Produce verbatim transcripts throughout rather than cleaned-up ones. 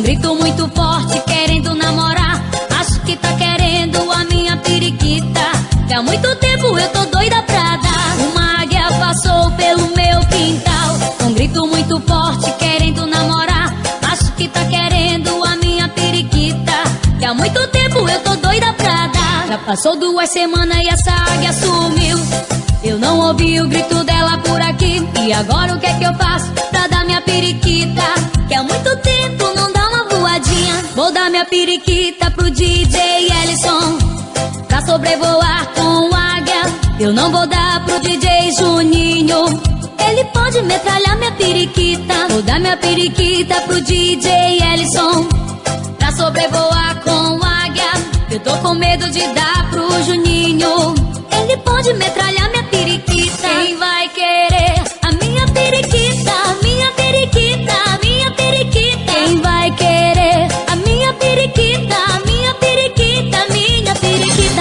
grito muito forte querendo namorar. Acho que tá querendo a minha periquita, que há muito tempo eu tô doida pra dar. Uma águia passou pelo meu quintal, um grito muito forte querendo namorar. Acho que tá querendo a minha periquita, que há muito tempo eu tô doida pra dar. Já passou duas semanas e essa águia sumiu. Eu não ouvi o grito dela por aqui. E agora o que é que eu faço pra dar minha periquita, que há muito tempo não dá uma voadinha? Vou dar minha periquita pro D J Ellison, pra sobrevoar com águia. Eu não vou dar pro D J Juninho, ele pode metralhar minha periquita. Vou dar minha periquita pro D J Ellison, pra sobrevoar com águia. Eu tô com medo de dar pro Juninho, ele pode metralhar minha periquita. Quem vai querer a minha periquita, minha periquita, minha periquita? Quem vai querer a minha periquita, minha periquita, minha periquita?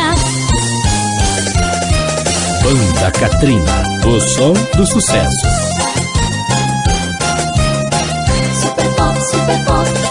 Banda Katrina, o som do sucesso. Super pop, super pop.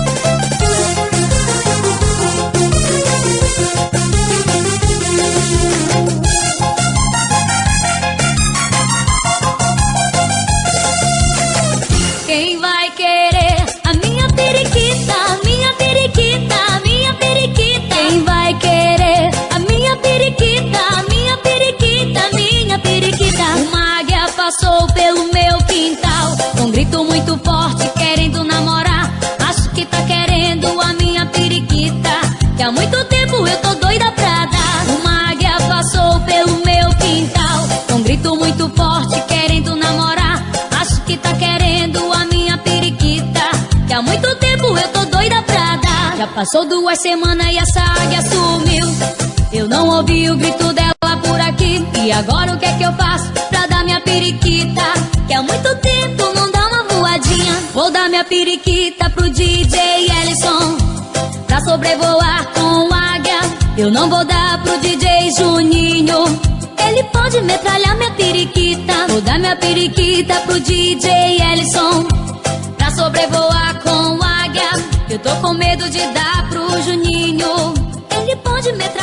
Quem vai querer a minha periquita, minha periquita, minha periquita? Quem vai querer a minha periquita, minha periquita, minha periquita? Uma águia passou pelo meu quintal, com um grito muito forte querendo namorar. Acho que tá querendo a minha periquita, que há muito tempo eu tô doida pra dar. Uma águia passou pelo meu quintal, com um grito muito forte querendo namorar. Acho que tá querendo a minha periquita, que há muito tempo eu tô doida pra dar. Já passou duas semanas e essa águia sumiu. Eu não ouvi o grito dela por aqui. E agora o que é que eu faço pra dar minha periquita, que há muito tempo não dá uma voadinha? Vou dar minha periquita pro D J Ellison, pra sobrevoar com águia. Eu não vou dar pro D J Juninho, ele pode metralhar minha periquita. Vou dar minha periquita pro D J Ellison, pra sobrevoar com águia. Eu tô com medo de dar pro Juninho, ele pode metralhar